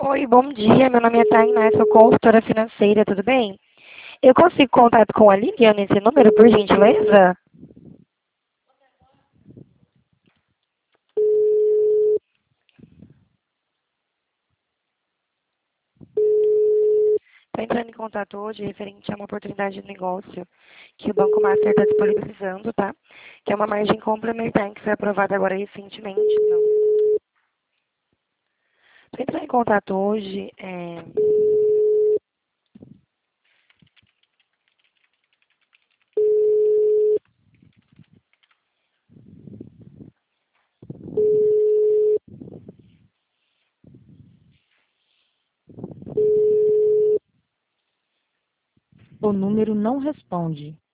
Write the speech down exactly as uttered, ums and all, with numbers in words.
Oi, bom dia. Meu nome é Tainá, sou consultora financeira, tudo bem? Eu consigo contato com a Liliana nesse número, por gentileza? Estou entrando em contato hoje referente a uma oportunidade de negócio que o Banco Master está disponibilizando, tá? Que é uma margem complementar que foi aprovada agora recentemente. Não. Estou entrando em contato hoje. É... O número não responde.